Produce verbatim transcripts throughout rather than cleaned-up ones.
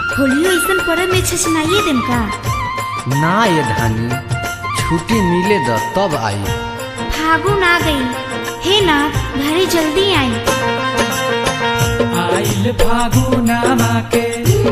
होलियो ऐसन परब में छछनाइए देम का? ना ये धानी, छुट्टी मिले द तब आई। फागुन आ गई, हे नाथ घरे जल्दी आई। आइल फागुनमा के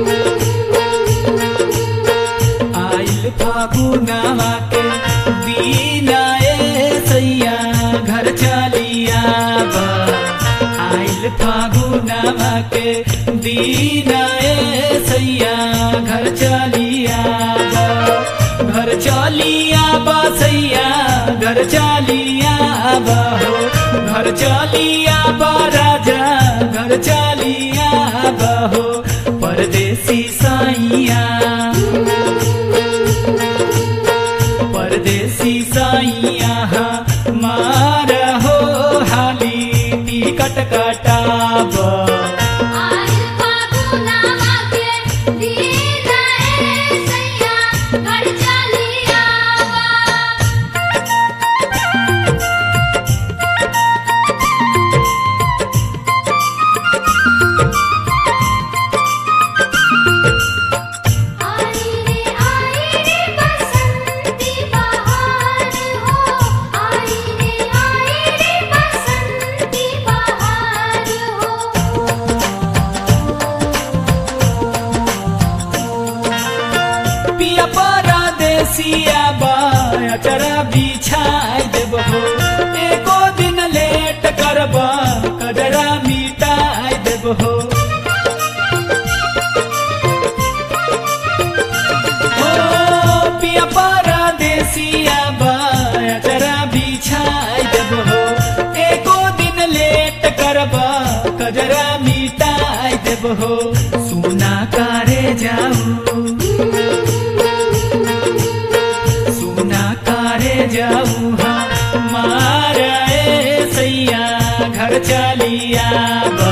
आइल फागुनमा के दीना ए सैया घर चलिया बा। आइल फागुनमा के दीना ए सैया घर चलिया बा। घर चलिया बा सैया घर चलिया बा हो। घर चलिया बा राजा घर चलिया बा हो। परदेसी साइया परदेसी साइया मार हो हाली टिकट कटाब। अचरा बिछाई देब हो। एको दिन लेट करब कजरा मिटाई देब हो। ओ पिया परदेसिया बा अचरा बिछाई देब हो। एको दिन लेट करब कजरा मिटाई देब हो। सुना करे जाऊ जाऊ मार ए सैया घर चलिया बा।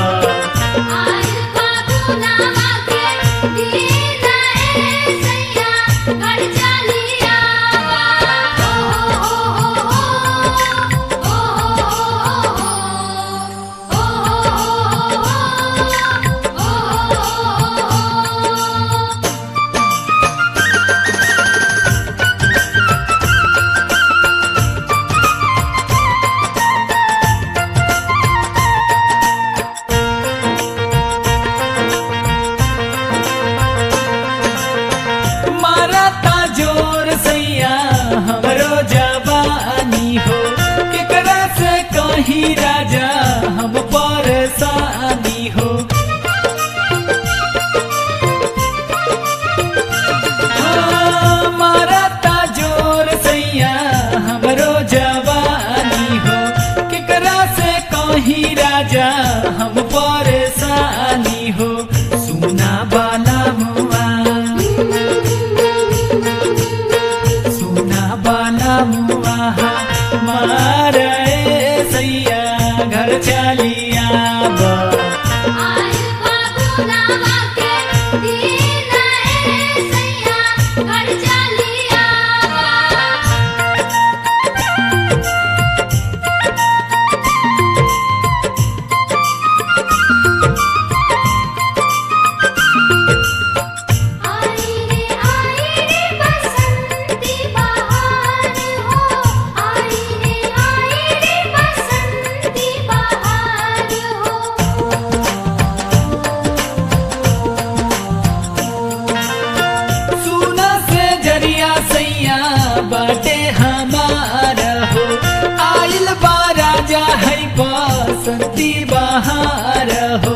हमरो जवानी हो केकरा से कहीं राजा हम परेशानी हो। मारता जोर सैया हमरो जवानी हो केकरा से कहीं राजा हम परेशानी हो। सुना बाला मुआ बाला मुआ मार ए सैया घर चलिया बा। बाटे हमार हो आइल बा राजा है बसंती बहार हो।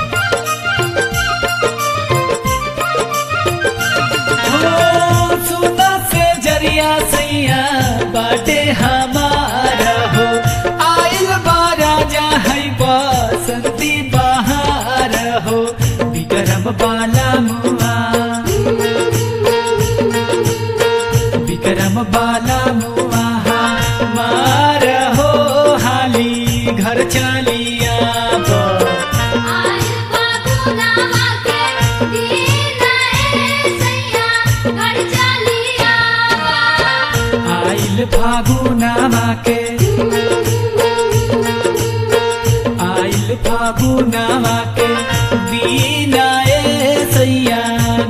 सुना से जरिया सैया बाटे हमार हो आइल बा राजा है बसंती बहार हो। विक्रम बाला मुआ विक्रम बाला मुआ मार हो हाली घर चलिया बा। आइल फागुनमा के आइल फागुनमा के दीना ए सैया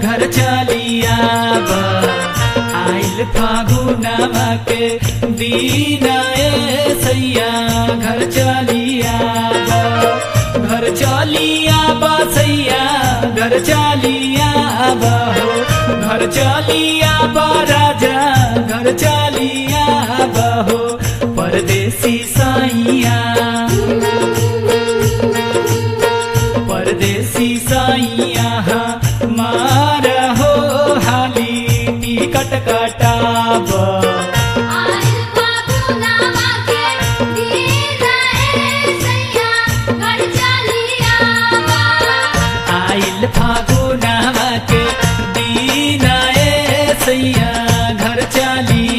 फागुनावा के दीना ए सैया घर चलिया बा घर चलिया बा सैया घर चलिया बा हो घर चलिया बा राजा घर चलिया बा हो परदेसी सैया परदेसी सैया मार हो हाली टिकट कटाब आइल फागुनावा के दीना ए सैया घर चली